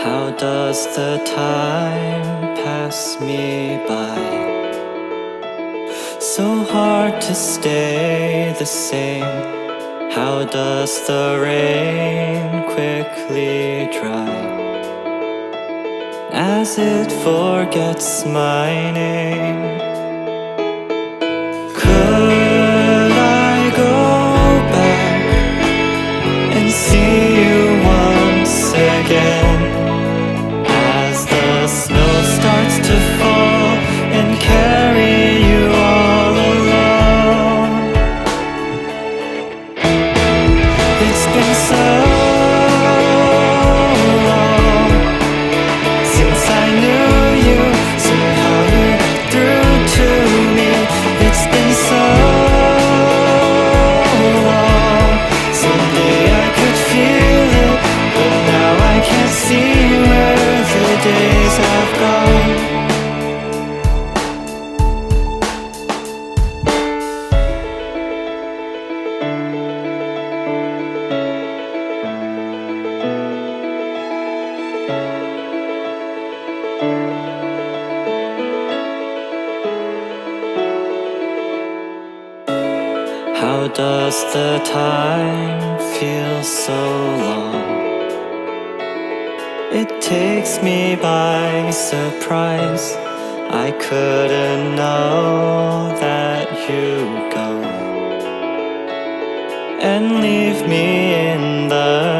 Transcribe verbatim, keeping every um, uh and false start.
How does the time pass me by? So hard to stay the same. How does the rain quickly dry as it forgets my name? Could I go back and see you once again as the snow starts to fall and carry you all alone? It's been so long since I knew you. Somehow you got through to me. It's been so long. Someday I could feel it, but now I can't see where the days have gone. How does the time feel so long? It takes me by surprise. I couldn't know that you'd go and leave me in the